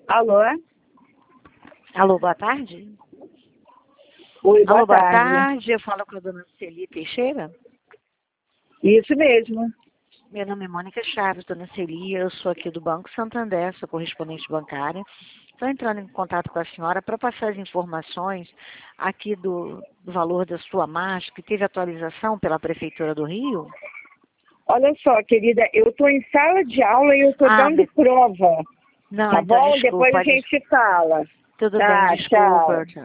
Alô? Alô, boa tarde? Oi, Alô, boa tarde. tarde. Eu falo com a dona Celi Teixeira. Isso mesmo. Meu nome é Mônica Chaves, dona Celi. Eu sou aqui do Banco Santander, sou correspondente bancária. Estou entrando em contato com a senhora para passar as informações aqui do valor da sua margem, que teve atualização pela Prefeitura do Rio. Olha só, querida, eu estou em sala de aula e eu estou dando prova. Não, Tá então bom? desculpa. Depois a gente fala. Tudo bem, Tá, desculpa. tchau. Tchau.